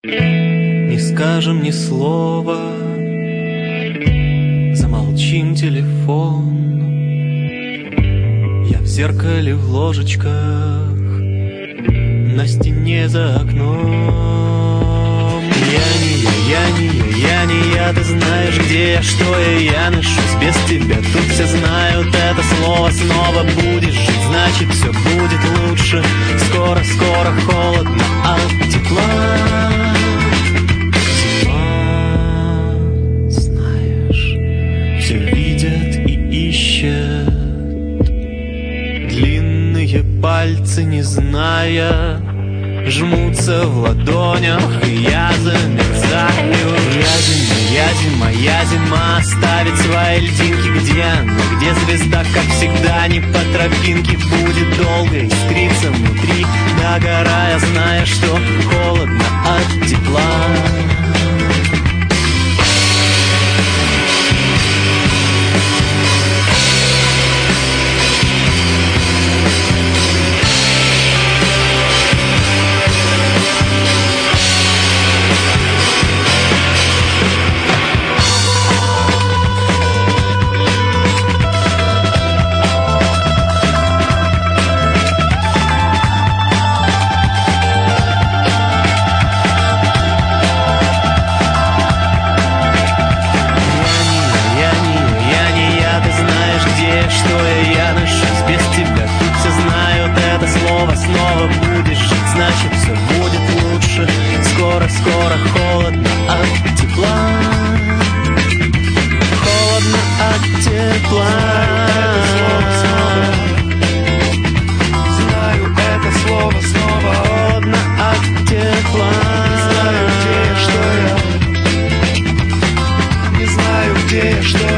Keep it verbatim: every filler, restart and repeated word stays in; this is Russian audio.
Не скажем ни слова, замолчим телефон. Я в зеркале в ложечках, на стене за окном. Я не я, я не я, я не я. Ты знаешь, где я, что я, я ношусь без тебя. Тут все знают это слово. Снова будешь жить, значит все будет лучше. Скоро, скоро холодно от тепла. Зима, знаешь, все видят и ищут. Длинные пальцы, не зная, жмутся в ладонях, и я замерзаю. Я зима, я зима, я зима. Оставить свои льдинки, где она, где звезда, как всегда, не по тропинке. Будет долго искриться внутри, догорая, зная, что холодно от тепла. Снова будешь жить, значит все будет лучше. Скоро, скоро холодно от тепла. Холодно от тепла. Знаю это слово снова. Холодно от тепла. Не знаю, где я, что я. Не знаю, где я, что я.